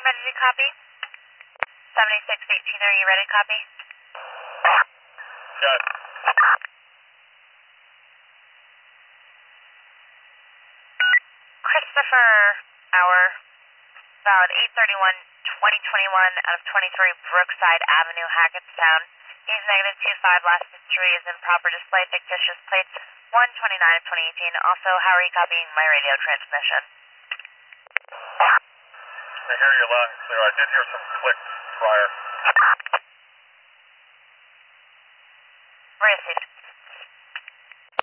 ready to copy? 7618, are you ready to copy? Yes. Christopher, hour, about 8/31/2021 out of 23 Brookside Avenue, Hackettstown. He's -25, last history is improper display, fictitious plates, 1/29/2018. Also, how are you copying my radio transmission? I hear you loud and clear. I did hear some clicks prior.